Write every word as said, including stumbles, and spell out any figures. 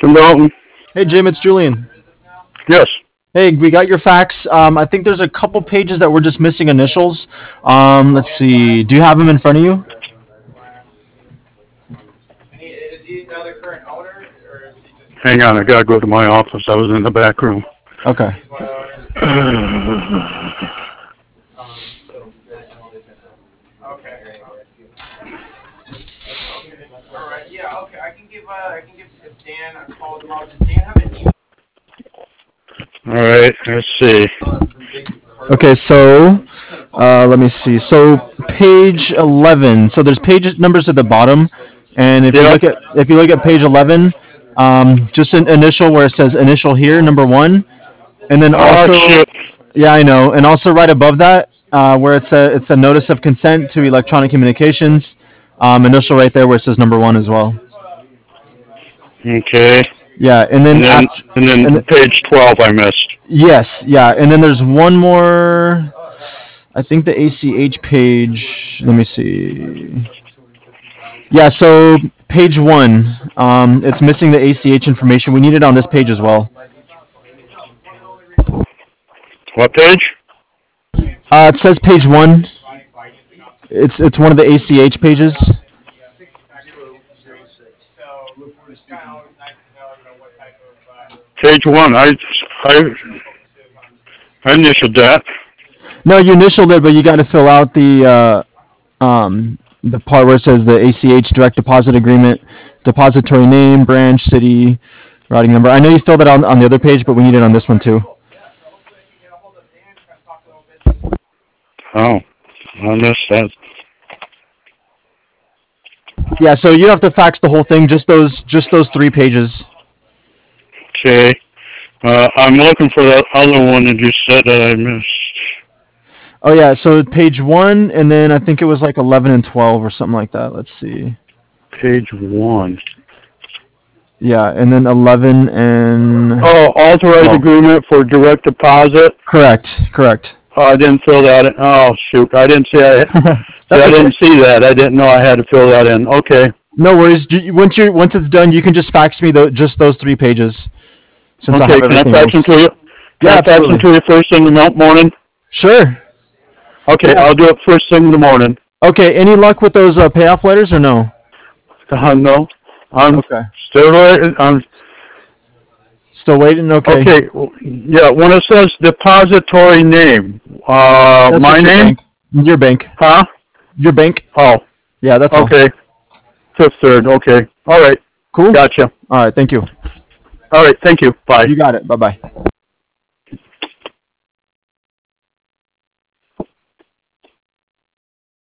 from Dalton. Hey, Jim, it's Julian. Yes. Hey, we got your fax. Um, I think there's a couple pages that we're just missing initials. Um, let's see. Do you have them in front of you? Hang on, I gotta go to my office. I was in the back room. Okay. All right, let's see. Okay, so uh, let me see. So page eleven. So there's page numbers at the bottom, and if you Yep. look at if you look at page eleven, um, just an initial where it says initial here, number one, and then Oh, also shit. yeah, I know, and also right above that, uh, where it's a it's a notice of consent to electronic communications, um, initial right there where it says number one as well. Okay. Yeah, and then And then, after, and then and page twelve I missed. yes, yeah, and then there's one more. I think the A C H page. Let me see. Yeah, so page one. Um, it's missing the A C H information. We need it on this page as well. What page? Uh, it says page one. It's it's one of the A C H pages. Page one. I, I, I initialed that. No, you initialed it, but you got to fill out the uh, um, the part where it says the A C H direct deposit agreement, depository name, branch, city, routing number. I know you filled it on on the other page, but we need it on this one too. Oh, I missed that. Yeah, so you don't have to fax the whole thing, just those just those three pages. Okay. Uh, I'm looking for that other one that you said that I missed. Oh yeah, so page one, and then I think it was like eleven and twelve or something like that. Let's see. Page one. Yeah, and then eleven and Oh, authorized twelve. agreement for direct deposit. Correct, correct. Oh, I didn't fill that in. Oh, shoot. I didn't see I, That's I okay. didn't see that. I didn't know I had to fill that in. Okay. No worries. Ju- Once you once it's done, you can just fax me the, just those three pages, since I Okay, have can I everything fax them else. to you? Can Yeah, I fax them absolutely. to you first thing in the morning? Sure. Okay, Yeah. I'll do it first thing in the morning. Okay. Any luck with those uh, payoff letters or no? Uh, no. I'm Okay. still waiting. I'm, Still waiting. Okay. okay, yeah, when it says depository name, uh, That's my just your name? bank. Your bank. Huh? Your bank. Oh, Yeah, that's all. okay. Fifth Third, okay. All right, Cool. gotcha. All right. Thank you. All right, thank you. Bye. You got it. Bye bye.